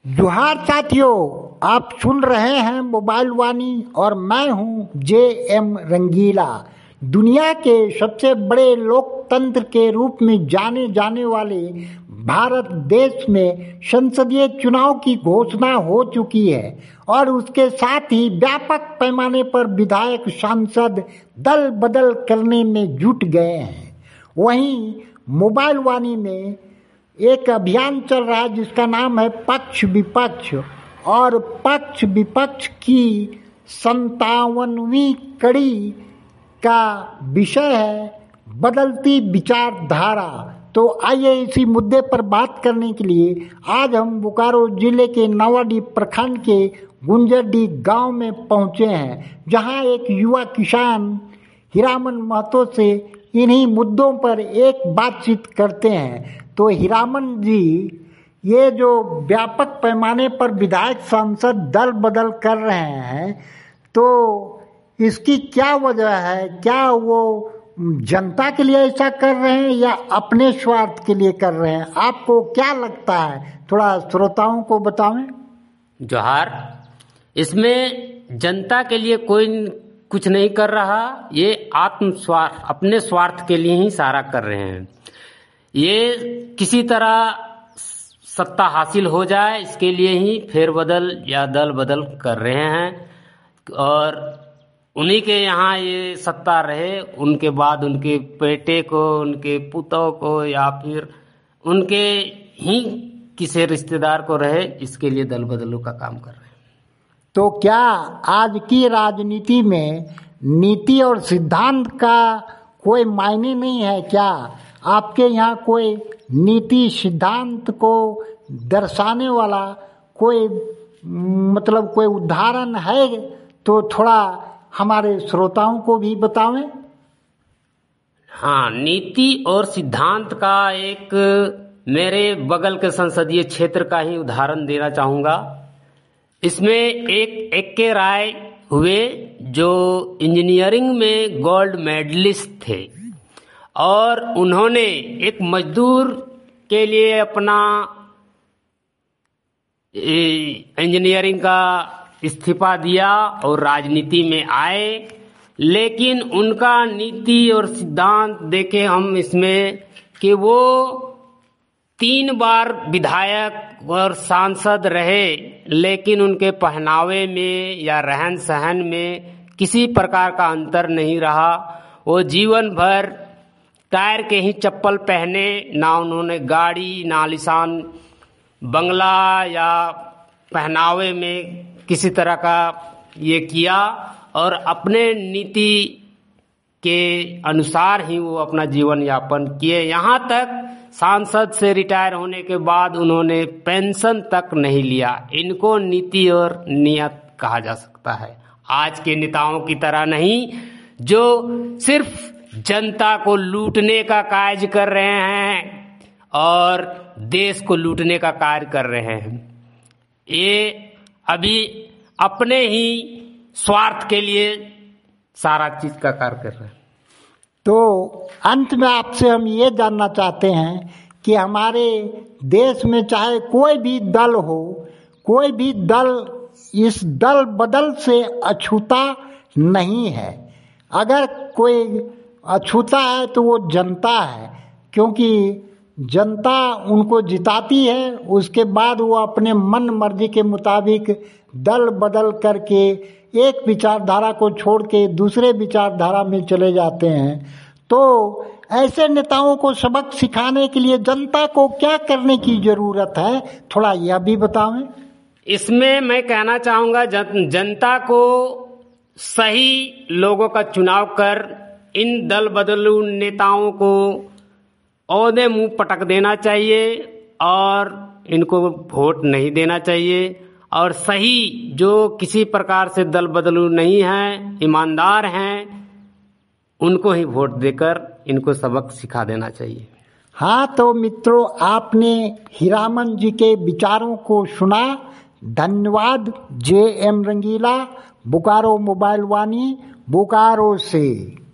जोहार साथियों, आप सुन रहे हैं मोबाइल वाणी और मैं हूं जे.एम. रंगीला। दुनिया के सबसे बड़े लोकतंत्र के रूप में जाने जाने वाले भारत देश में संसदीय चुनाव की घोषणा हो चुकी है और उसके साथ ही व्यापक पैमाने पर विधायक सांसद दल बदल करने में जुट गए हैं। वहीं मोबाइल वाणी में एक अभियान चल रहा है जिसका नाम है पक्ष विपक्ष, और पक्ष विपक्ष की 57वीं कड़ी का विषय है बदलती विचारधारा। तो आइए इसी मुद्दे पर बात करने के लिए आज हम बोकारो जिले के नवाडीह प्रखंड के गुंजरडीह गांव में पहुंचे हैं, जहां एक युवा किसान हीरामन महतो से इन्हीं मुद्दों पर एक बातचीत करते हैं। तो हीरामन जी, ये जो व्यापक पैमाने पर विधायक सांसद दल बदल कर रहे हैं, तो इसकी क्या वजह है? क्या वो जनता के लिए ऐसा कर रहे हैं या अपने स्वार्थ के लिए कर रहे हैं? आपको क्या लगता है? थोड़ा श्रोताओं को बतावें। जोहार। इसमें जनता के लिए कोई कुछ नहीं कर रहा, ये अपने स्वार्थ के लिए ही सारा कर रहे हैं। ये किसी तरह सत्ता हासिल हो जाए, इसके लिए ही फेरबदल या दल बदल कर रहे हैं और उन्हीं के यहाँ ये सत्ता रहे, उनके बाद उनके बेटे को, उनके पुतों को या फिर उनके ही किसी रिश्तेदार को रहे, इसके लिए दल बदलों का काम कर रहे हैं। तो क्या आज की राजनीति में नीति और सिद्धांत का कोई मायने नहीं है? क्या आपके यहाँ कोई नीति सिद्धांत को दर्शाने वाला कोई कोई उदाहरण है? तो थोड़ा हमारे श्रोताओं को भी बतावें। हाँ, नीति और सिद्धांत का एक मेरे बगल के संसदीय क्षेत्र का ही उदाहरण देना चाहूँगा। इसमें एक के राय हुए जो इंजीनियरिंग में गोल्ड मेडलिस्ट थे और उन्होंने एक मजदूर के लिए अपना इंजीनियरिंग का इस्तीफा दिया और राजनीति में आए, लेकिन उनका नीति और सिद्धांत देखे हम इसमें कि वो 3 बार विधायक और सांसद रहे, लेकिन उनके पहनावे में या रहन सहन में किसी प्रकार का अंतर नहीं रहा। वो जीवन भर टायर के ही चप्पल पहने, ना उन्होंने गाड़ी, ना आलीशान बंगला या पहनावे में किसी तरह का ये किया और अपने नीति के अनुसार ही वो अपना जीवन यापन किए। यहाँ तक सांसद से रिटायर होने के बाद उन्होंने पेंशन तक नहीं लिया। इनको नीति और नियत कहा जा सकता है। आज के नेताओं की तरह नहीं, जो सिर्फ जनता को लूटने का कार्य कर रहे हैं और देश को लूटने का कार्य कर रहे हैं। ये अभी अपने ही स्वार्थ के लिए सारा चीज का कार्य कर रहे हैं। तो अंत में आपसे हम ये जानना चाहते हैं कि हमारे देश में चाहे कोई भी दल हो, कोई भी दल इस दल बदल से अछूता नहीं है। अगर कोई अछूता है तो वो जनता है, क्योंकि जनता उनको जिताती है, उसके बाद वो अपने मन मर्जी के मुताबिक दल बदल करके एक विचारधारा को छोड़ के दूसरे विचारधारा में चले जाते हैं। तो ऐसे नेताओं को सबक सिखाने के लिए जनता को क्या करने की जरूरत है? थोड़ा यह भी बतावें। इसमें मैं कहना चाहूँगा, जनता को सही लोगों का चुनाव कर इन दल बदलू नेताओं को औदे मुंह पटक देना चाहिए और इनको वोट नहीं देना चाहिए। और सही जो किसी प्रकार से दल बदलू नहीं हैं, ईमानदार हैं, उनको ही वोट देकर इनको सबक सिखा देना चाहिए। हाँ, तो मित्रों, आपने हीरामन जी के विचारों को सुना। धन्यवाद। जे.एम. रंगीला, बोकारो मोबाइल वाणी, बोकारो से।